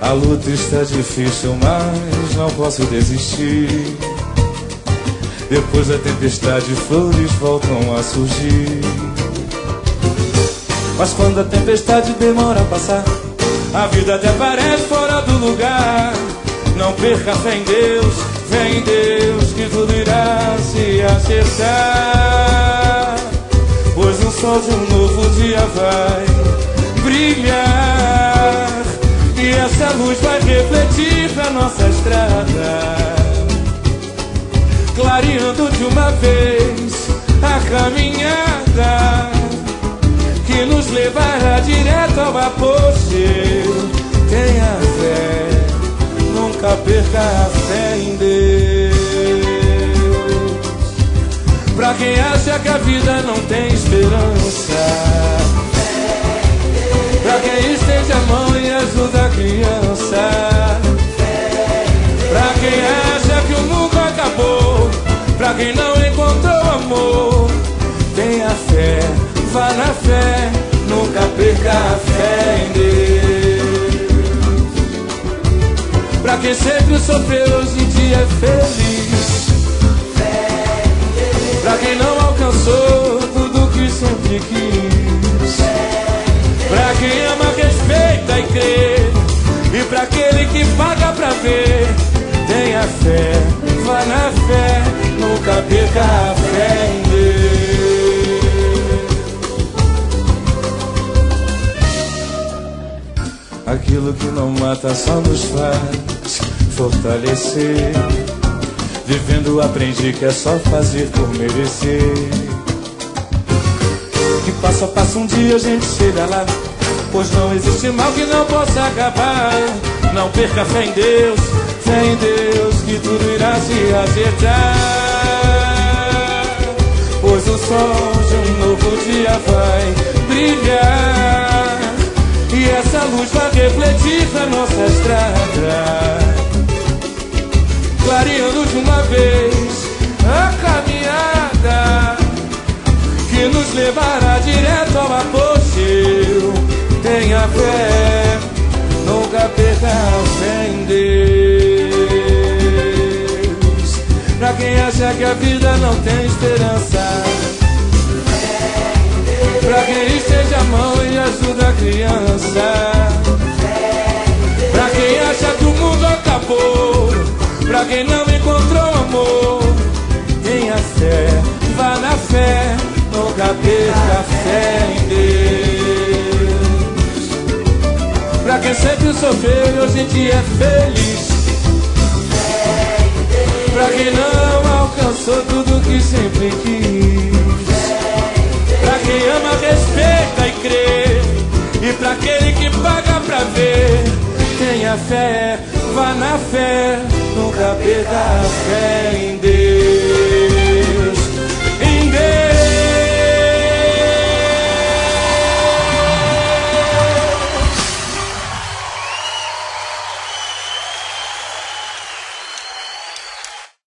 A luta está difícil, mas não posso desistir. Depois da tempestade, flores voltam a surgir. Mas quando a tempestade demora a passar, a vida até parece fora do lugar. Não perca a fé em Deus, fé em Deus, que tudo irá se acertar. Pois o sol de um novo dia vai brilhar, e essa luz vai refletir na nossa estrada, clareando de uma vez a caminhada que nos levará direto ao apogeu. Tenha fé, nunca perca a fé em Deus. Pra quem acha que a vida não tem esperança, pra quem estende a mão e ajuda a criança, pra quem acha que o mundo acabou, pra quem não encontrou amor, tenha fé, vá na fé, nunca perca a fé em Deus. Pra quem sempre sofreu, hoje em dia é feliz. Pra quem não alcançou tudo que sempre quis, pra quem ama, respeita e crê, e pra aquele que paga pra ver, tenha fé, vá na fé, nunca perca a fé em Deus. Aquilo que não mata só nos faz fortalecer. Vivendo aprendi que é só fazer por merecer. Que passo a passo um dia a gente chega lá, pois não existe mal que não possa acabar. Não perca a fé em Deus, que tudo irá se acertar. Pois o sol de um novo dia vai brilhar, e essa luz vai refletir na nossa estrada, clareando de uma vez a caminhada que nos levará direto ao apogeu. Tenha fé, nunca perca a fé em Deus. Pra quem acha que a vida não tem esperança, pra quem estende a mão e ajuda a criança, pra quem acha que o mundo acabou, pra quem não encontrou amor, tenha fé, vá na fé, nunca perca a fé em Deus. Pra quem sempre sofreu e hoje em dia é feliz, pra quem não alcançou tudo que sempre quis, pra quem ama, respeita e crê, e pra aquele que paga pra ver, tenha fé, vá na fé, nunca perca a fé em Deus.